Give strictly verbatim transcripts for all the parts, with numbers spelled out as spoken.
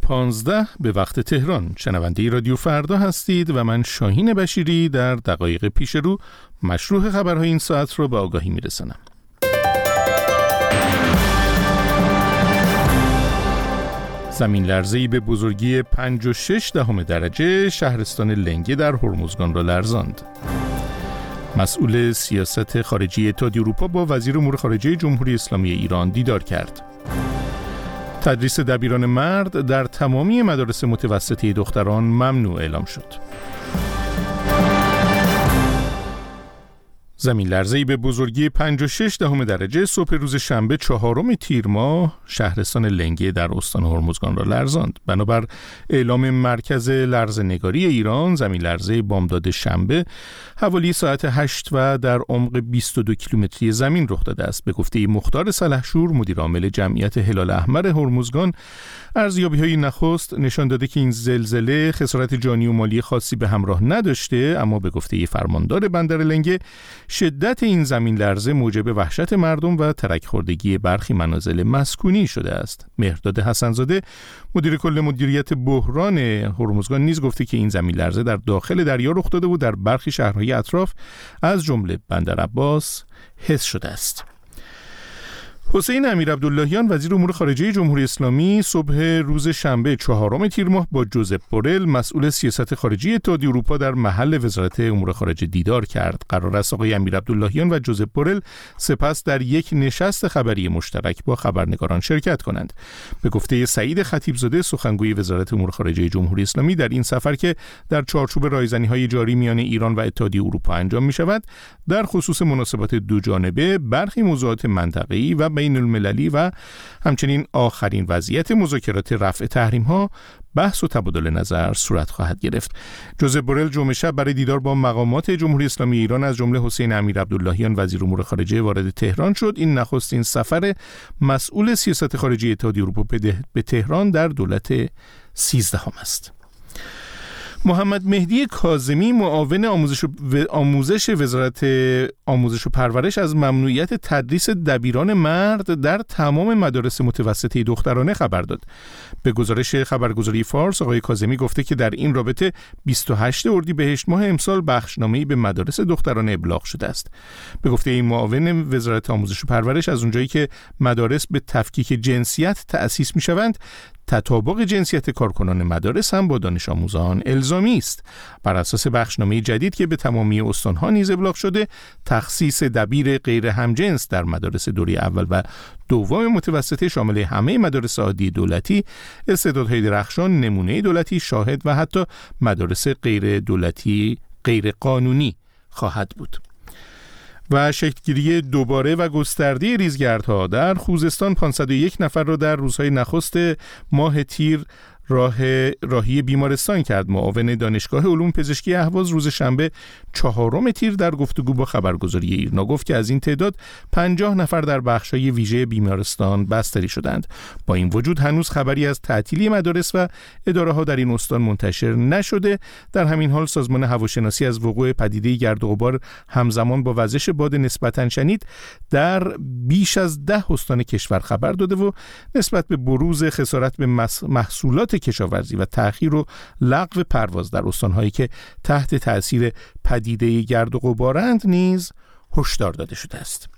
پانزده به وقت تهران. شنونده رادیو فردا هستید و من شاهین بشیری در دقایق پیش رو مشروح خبرهای این ساعت رو به آگاهی میرسانم. زمین لرزه‌ای به بزرگی پنج و شش دهم درجه شهرستان لنگه در هرمزگان را لرزاند. مسئول سیاست خارجی اتحادیه اروپا با وزیر امور خارجه جمهوری اسلامی ایران دیدار کرد. تدریس دبیران مرد در تمامی مدارس متوسطه دختران ممنوع اعلام شد. زمین لرزه‌ای به بزرگی پنج و شش دهم درجه صبح روز شنبه چهارم تیر ماه شهرستان لنگه در استان هرمزگان را لرزاند. بنابر اعلام مرکز لرزه‌نگاری ایران، زمین لرزه بامداد شنبه حوالی ساعت هشت و در عمق بیست و دو کیلومتری زمین رخ داده است. به گفته مختار سلحشور، مدیر عامل جمعیت هلال احمر هرمزگان، ارزیابی‌های نخست نشان داده که این زلزله خسارت جانی و مالی خاصی به همراه نداشته، اما به گفته فرماندار بندر لنگه شدت این زمین لرزه موجب وحشت مردم و ترک خوردگی برخی منازل مسکونی شده است. مهرداد حسن‌زاده، مدیر کل مدیریت بحران هرمزگان، نیز گفته که این زمین لرزه در داخل دریا رخ داده و در برخی شهرهای اطراف از جمله بندر عباس حس شده است. حسین امیرعبداللهیان، وزیر امور خارجه جمهوری اسلامی، صبح روز شنبه چهارم تیر ماه با جوزپ بورل، مسئول سیاست خارجی اتحادیه اروپا، در محل وزارت امور خارجه دیدار کرد. قرار است آقای امیرعبداللهیان و جوزپ بورل سپس در یک نشست خبری مشترک با خبرنگاران شرکت کنند. به گفته سعید خطیبزاده، سخنگوی وزارت امور خارجه جمهوری اسلامی، در این سفر که در چارچوب رایزنی‌های جاری میان ایران و اتحادیه اروپا انجام می‌شود، در خصوص مناسبات دو جانبه، برخی موضوعات منطقه‌ای و بین المللی و همچنین آخرین وضعیت مذاکرات رفع تحریم‌ها بحث و تبادل نظر صورت خواهد گرفت. جوزپ بورل جمعه شب برای دیدار با مقامات جمهوری اسلامی ایران از جمله حسین امیرعبداللهیان وزیر امور خارجه وارد تهران شد. این نخستین سفر مسئول سیاست خارجی اتحادیه اروپا به تهران در دولت سیزدهم است. محمد مهدی کاظمی، معاون آموزش و آموزش وزارت آموزش و پرورش، از ممنوعیت تدریس دبیران مرد در تمام مدارس متوسطه دخترانه خبر داد. به گزارش خبرگزاری فارس، آقای کاظمی گفته که در این رابطه بیست و هشتم اردیبهشت ماه امسال بخشنامه‌ای به مدارس دخترانه ابلاغ شده است. به گفته این معاون وزارت آموزش و پرورش، از اونجایی که مدارس به تفکیک جنسیت تأسیس می‌شوند، تطابق جنسیت کارکنان مدارس هم با دانش آموزان الزامی است. بر اساس بخشنامه جدید که به تمامی استان‌ها نیز ابلاغ شده، تخصیص دبیر غیر همجنس در مدارس دوره اول و دوم متوسطه شامل همه مدارس عادی دولتی، استعدادهای درخشان، نمونه دولتی، شاهد و حتی مدارس غیر دولتی غیر قانونی خواهد بود. و شکلگیری دوباره و گسترده ریزگردها در خوزستان، پانصد و یک نفر را در روزهای نخست ماه تیر راه راهی بیمارستان کرد. معاون دانشگاه علوم پزشکی اهواز روز شنبه چهارم تیر در گفتگو با خبرگزاری ایرنا گفت که از این تعداد پنجاه نفر در بخش‌های ویژه بیمارستان بستری شدند. با این وجود هنوز خبری از تعطیلی مدارس و اداره‌ها در این استان منتشر نشده. در همین حال سازمان هواشناسی از وقوع پدیده گرد و غبار همزمان با وزش باد نسبتاً شدید در بیش از ده استان کشور خبر داده و نسبت به بروز خسارت به محصولات کشاورزی و تأخیر و لغو پرواز در استان‌هایی که تحت تأثیر پدیده گرد و غبارند نیز هشدار داده شده است.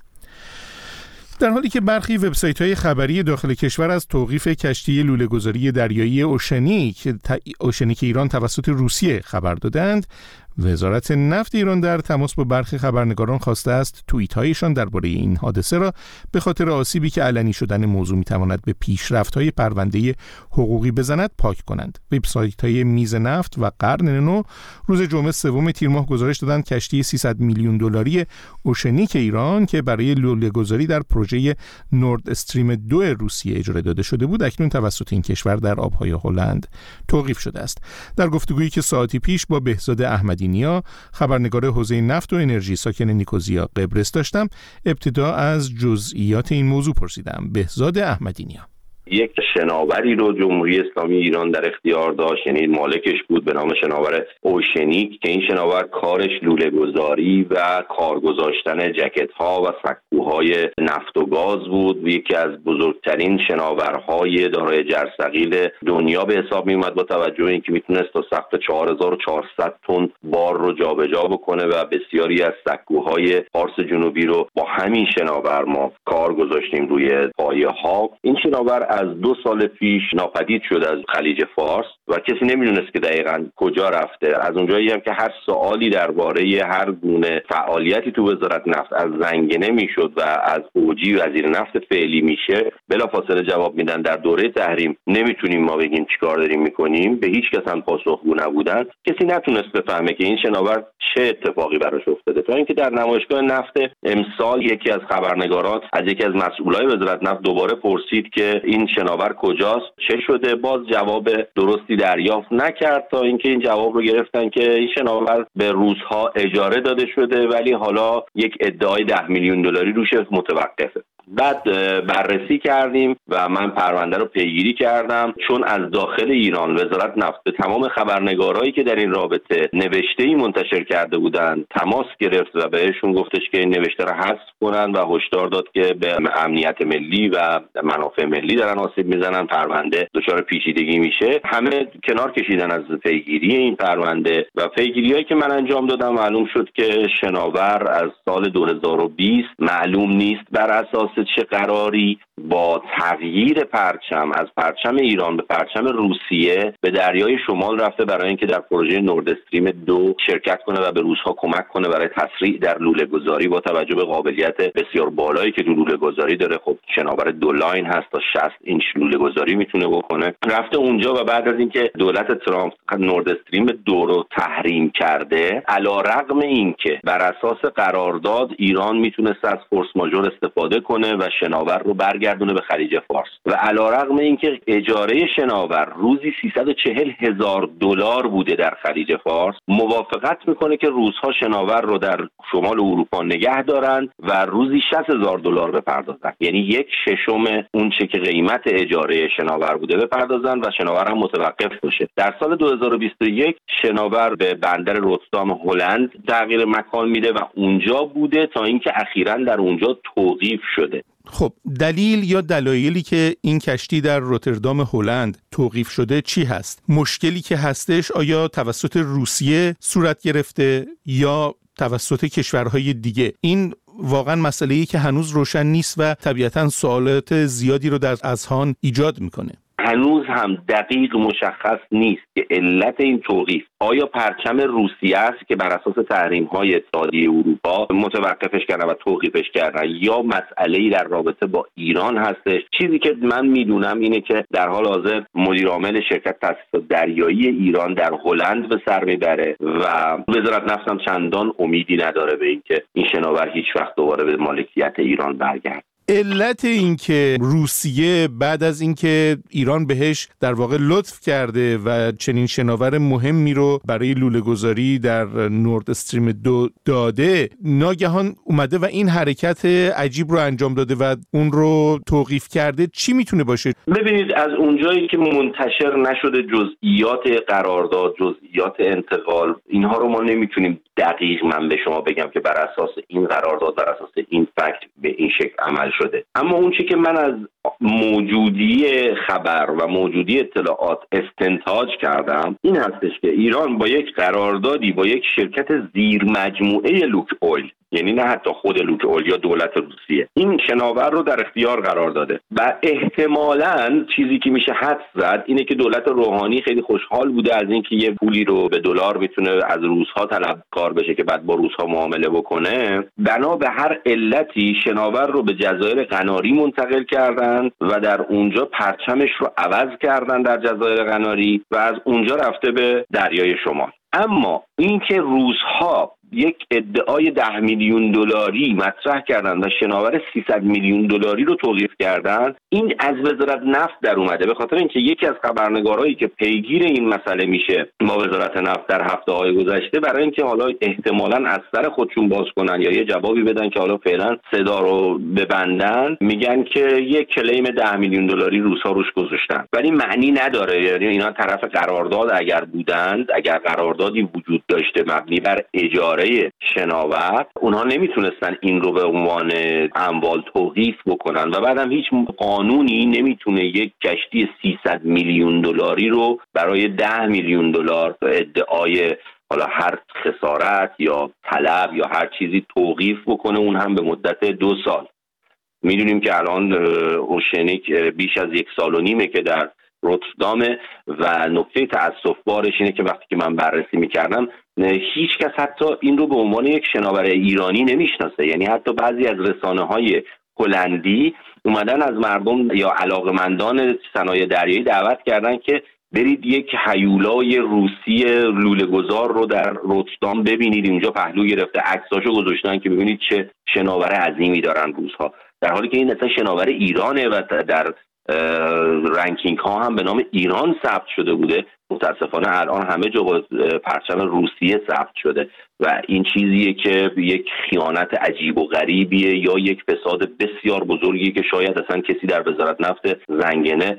در حالی که برخی وبسایت‌های خبری داخل کشور از توقیف کشتی لوله‌گذاری دریایی اوشنیک اوشنیک ایران توسط روسیه خبر دادند، وزارت نفت ایران در تماس با برخی خبرنگاران خواسته است توییت‌هایشان درباره این حادثه را به خاطر آسیبی که علنی شدن موضوع می‌تواند به پیشرفت‌های پرونده حقوقی بزند پاک کنند. وبسایت‌های میز نفت و قرن نو روز جمعه سوم تیر ماه گزارش دادند کشتی سیصد میلیون دلاری اوشنیک ایران که برای لوله‌گذاری در پروژه نورد استریم دو روسیه اجاره داده شده بود، اکنون توسط این کشور در آب‌های هلند توقیف شده است. در گفتگویی که ساعتی پیش با بهزاد احمدی نیا، خبرنگار حوزه نفت و انرژی ساکن نیکوزیا قبرس داشتم، ابتدا از جزئیات این موضوع پرسیدم. بهزاد احمدی نیا: یک شناوری رو جمهوری اسلامی ایران در اختیار داشت، یعنی مالکش بود، به نام شناور اوشنیک، که این شناور کارش لوله گذاری و کار گذاشتن جکت ها و سکوهای نفت و گاز بود. یکی از بزرگترین شناورهای دارای جرثقیل دنیا به حساب می اومد، با توجه به اینکه میتونست تا سقف چهار هزار و چهارصد تن بار رو جابجا بکنه و بسیاری از سکوهای فارس جنوبی رو با همین شناور ما کار گذاشتیم روی پایه ها. این شناور از دو سال پیش ناپدید شد از خلیج فارس و کسی نمیدونست که دقیقاً کجا رفته. از اونجایی هم که هر سوالی درباره هر گونه فعالیتی تو وزارت نفت از زنگنه میشد و از اوجی وزیر نفت فعلی میشه بلافاصله جواب میدن در دوره تحریم نمیتونیم ما بگیم چیکار داریم میکنیم، به هیچ کس هم پاسخگو نبودن. کسی نتونست بفهمه که این شناور چه اتفاقی براش افتاده، تا اینکه در نمایشگاه نفت امسال یکی از خبرنگاران از یکی از مسئولای وزارت نفت دوباره پرسید که این شناور کجاست، چه شده، باز جواب درستی دریافت نکرد، تا اینکه این جواب رو گرفتن که این شناور به روس‌ها اجاره داده شده ولی حالا یک ادعای ده میلیون دلاری روش متوقفه. بعد بررسی کردیم و من پرونده رو پیگیری کردم، چون از داخل ایران وزارت نفت به تمام خبرنگارایی که در این رابطه نوشته‌ای منتشر کرده بودند تماس گرفت و بهشون گفتش که این نوشته رو حذف کنن و هشدار داد که به امنیت ملی و منافع ملی دارن آسیب میزنن، پرونده دچار پیچیدگی میشه. همه کنار کشیدن از پیگیری این پرونده و پیگیریایی که من انجام دادم معلوم شد که شناور از سال دو هزار و بیست معلوم نیست بر اساس چه قراری با تغییر پرچم از پرچم ایران به پرچم روسیه به دریای شمال رفته برای اینکه در پروژه نورد استریم دو شرکت کنه و به روس‌ها کمک کنه برای تسریع در لوله گذاری. با توجه به قابلیت بسیار بالایی که لوله گذاری داره، خب شناور دو لاین هست، تا شصت اینچ لوله گذاری میتونه بکنه، رفته اونجا و بعد از اینکه دولت ترامپ نورد استریم دو رو تحریم کرده، علیرغم اینکه بر اساس قرارداد ایران میتونست از فورس ماژور استفاده کنه و شناور رو برگردونه به خلیج فارس و علیرغم اینکه اجاره شناور روزی سیصد و چهل هزار دلار بوده در خلیج فارس، موافقت میکنه که روزها شناور رو در شمال اروپا نگه دارن و روزی شصت هزار دلار بپردازن، یعنی یک ششم اون چه که قیمت اجاره شناور بوده بپردازن و شناور هم متوقف بشه. در سال دو هزار و بیست و یک شناور به بندر روتردام هلند تغییر مکان میده و اونجا بوده تا اینکه اخیراً در اونجا توقیف شده. خب دلیل یا دلایلی که این کشتی در روتردام هلند توقیف شده چی هست؟ مشکلی که هستش آیا توسط روسیه صورت گرفته یا توسط کشورهای دیگه؟ این واقعا مسئله‌ای که هنوز روشن نیست و طبیعتاً سوالات زیادی رو در اذهان ایجاد میکنه. هنوز هم دقیق مشخص نیست که علت این توقیف آیا پرچم روسیه است که بر اساس تحریم‌های اتحادیه اروپا متوقفش کردن و توقیفش کردن، یا مسئله‌ای در رابطه با ایران هستش. چیزی که من میدونم اینه که در حال حاضر مدیر عامل شرکت تاسیسات دریایی ایران در هلند به سر میبره و وزارت نفت هم چندان امیدی نداره به اینکه این شناور هیچ وقت دوباره به مالکیت ایران برگرده. علت این که روسیه بعد از اینکه ایران بهش در واقع لطف کرده و چنین شناور مهمی رو برای لوله گذاری در نورد استریم دو داده، ناگهان اومده و این حرکت عجیب رو انجام داده و اون رو توقیف کرده، چی میتونه باشه؟ ببینید، از اونجایی که منتشر نشده جزئیات قرارداد، جزئیات انتقال، اینها رو ما نمیتونیم دقیق من به شما بگم که بر اساس این قرارداد، بر اساس این فکت به این شکل عمل شده. اما اون چی که من از موجودی خبر و موجودی اطلاعات استنتاج کردم این هستش که ایران با یک قراردادی با یک شرکت زیر مجموعه لوک اویل، یعنی نه حتی خود لوک اویل یا دولت روسیه، این شناور رو در اختیار قرار داده و احتمالاً چیزی که میشه حدس زد اینه که دولت روحانی خیلی خوشحال بوده از اینکه یه پولی رو به دلار میتونه از روس‌ها طلبکار بشه که بعد با روس‌ها معامله بکنه. بنا به هر علتی شناور رو به جزایر قناری منتقل کردن و در اونجا پرچمش رو عوض کردن در جزایر قناری و از اونجا رفته به دریای شمال. اما اینکه روس‌ها یک ادعای ده میلیون دلاری مطرح کردن و شناور سیصد میلیون دلاری رو توقیف کردن. این از وزارت نفت در اومده، به خاطر اینکه یکی از خبرنگارایی که پیگیر این مسئله میشه ما وزارت نفت در هفته‌های گذشته، برای اینکه حالا احتمالاً از سر خودشون باز کنن یا یه جوابی بدن که حالا فعلا صدا رو ببندن، میگن که یک کلیم ده میلیون دلاری روس‌ها روش گذاشتن، ولی معنی نداره. یعنی اینا طرف قرارداد اگر بودند، اگر قراردادی وجود داشته مبنی بر اجاره شناور، اونها نمیتونستن این رو به عنوان اموال توقیف بکنن و بعدم هیچ قانونی نمیتونه یک کشتی سیصد میلیون دلاری رو برای ده میلیون دلار ادعای حالا هر خسارت یا طلب یا هر چیزی توقیف بکنه، اون هم به مدت دو سال. میدونیم که الان اوشنیک بیش از یک سال و نیمه که در روتردامه و نکته تأسف بارش اینه که وقتی که من بررسی میکردم هیچ کس حتی این رو به عنوان یک شناور ایرانی نمیشناسه. یعنی حتی بعضی از رسانه های هلندی اومدن از مردم یا علاقمندان صنایع دریایی دعوت کردن که برید یک هیولای روسی لوله گذار رو در روتردام ببینید، اونجا پهلو گرفته، عکساشو گذاشتن که ببینید چه شناور عظیمی دارن روس‌ها، در حالی که این اصلا شناور ایرانه و در رنکینگ ها هم به نام ایران ثبت شده بوده. متاسفانه الان همه جا با پرچم روسیه ثبت شده و این چیزیه که یک خیانت عجیب و غریبیه یا یک فساد بسیار بزرگی که شاید اصلا کسی در وزارت نفت زنگنه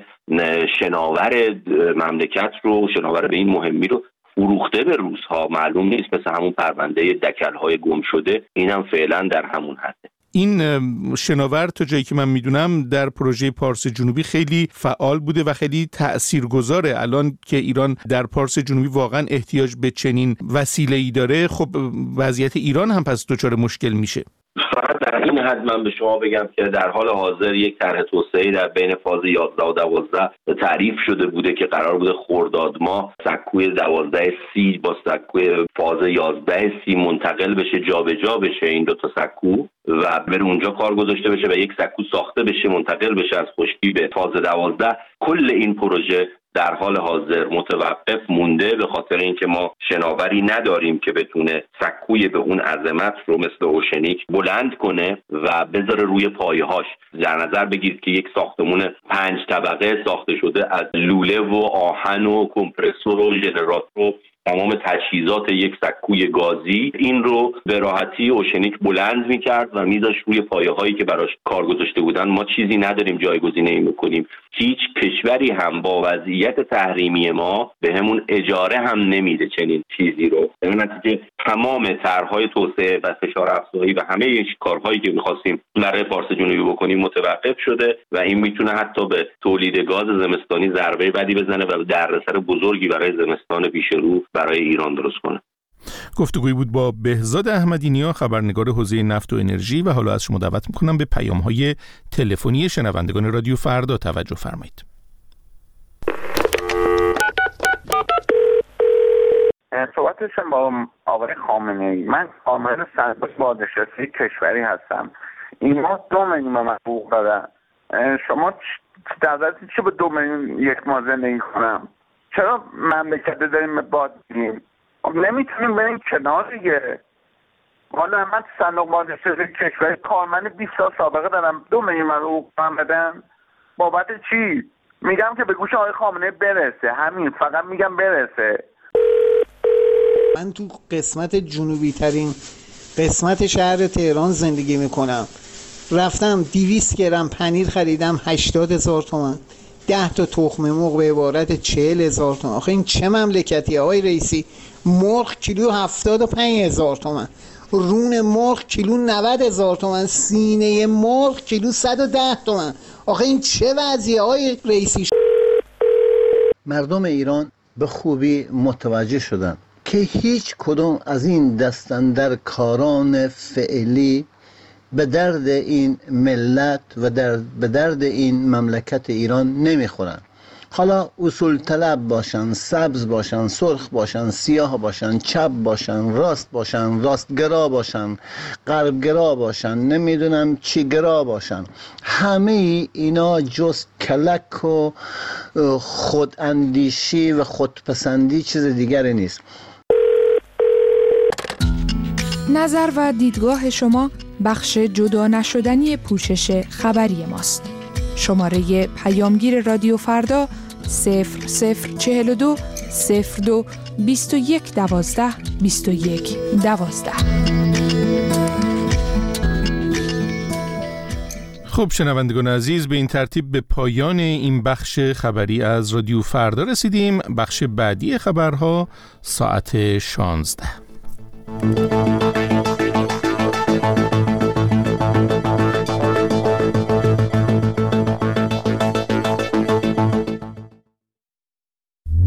شناور مملکت رو، شناور به این مهمی رو فروخته به روس‌ها. معلوم نیست، مثل همون پرونده دکل‌های گم شده، اینم فعلا در همون حده. این شناور تا جایی که من میدونم در پروژه پارس جنوبی خیلی فعال بوده و خیلی تأثیرگذاره. الان که ایران در پارس جنوبی واقعا احتیاج به چنین وسیله‌ای داره، خب وضعیت ایران هم پس دچار مشکل میشه. فقط در این حد من به شما بگم که در حال حاضر یک طرح توسعه‌ای در بین فاز یازده و دوازده تعریف شده بوده که قرار بوده خرداد ماه سکوی دوازده سی با سکوی فاز یازده سی منتقل بشه، جابجا بشه این دو تا سکو و بره اونجا کار گذاشته بشه و یک سکو ساخته بشه منتقل بشه از خشکی به فاز دوازده. کل این پروژه در حال حاضر متوقف مونده به خاطر اینکه ما شناوری نداریم که بتونه سکوی به اون عظمت رو مثل اوشنیک بلند کنه و بذاره روی پایه‌هاش. در نظر بگیرید که یک ساختمون پنج طبقه ساخته شده از لوله و آهن و کمپرسور و ژنراتور، تمام تجهیزات یک سکوی گازی، این رو به راحتی اوشنیک بلند می‌کرد و میذاشت روی پایه‌هایی که براش کار گذاشته بودن. ما چیزی نداریم جایگزینی این بکنیم. هیچ کشوری هم با وضعیت تحریمی ما به همون اجاره هم نمیده چنین چیزی رو. در نتیجه تمام طرح‌های توسعه و فشار افزایی و همه این کارهایی که می‌خواستیم برای پارس جنوبی بکنیم متوقف شده و این میتونه حتی به تولید گاز زمستانی ضربه بدی بزنه و دردسر بزرگی برای زمستان پیش رو برای ایران درست کنه. گفتگویی بود با بهزاد احمدی نیا، خبرنگار حوزه نفت و انرژی، و حالا از شما دعوت میکنم به پیام‌های تلفنی شنوندگان رادیو فردا توجه فرمایید. صحبتشم با آقای خامنه‌ای. من عامل صندوق بازنشسته کشوری هستم. این ما دو میلیون من حقوق دادن. شما در ضرورتی چه به دو میلیون یک ماه زندگی کنم؟ چرا مملکت داریم باد میدیم؟ نمیتونیم بریم کنار دیگه. والا من صندوق بازنشسته کشوری کارمند بیست سال سابقه دارم، دو میلیون من حقوق من بدن بابت چی؟ میگم که به گوش آقای خامنه‌ای برسه، همین، فقط میگم برسه. من تو قسمت جنوبی ترین قسمت شهر تهران زندگی میکنم. رفتم دویست گرم پنیر خریدم هشتاد هزار تومان، ده تا تخم مرغ به عبارت چهل هزار تومان. آخه این چه مملکتی آقای رئیسی؟ مرغ کیلو هفتاد و پنج هزار تومان، رون مرغ کیلو نود هزار تومان، سینه مرغ کیلو صد و ده تومان. آخه این چه وضعیه آقای رئیسی؟ مردم ایران به خوبی متوجه شدن که هیچ کدوم از این دستاندر کاران فعلی به درد این ملت و در به درد این مملکت ایران نمیخورن. حالا اصول طلب باشن، سبز باشن، سرخ باشن، سیاه باشن، چپ باشن، راست باشن، راستگرا باشن، غربگرا باشن، نمیدونم چی گرا باشن، همه اینا جز کلک و خوداندیشی و خودپسندی چیز دیگری نیست. نظر و دیدگاه شما بخش جدا نشدنی پوشش خبری ماست. شماره پیامگیر رادیو فردا صفر صفر چهل و دو صفر دو بیست و یک دوازده بیست و یک دوازده. خب شنوندگان عزیز، به این ترتیب به پایان این بخش خبری از رادیو فردا رسیدیم. بخش بعدی خبرها ساعت شانزده.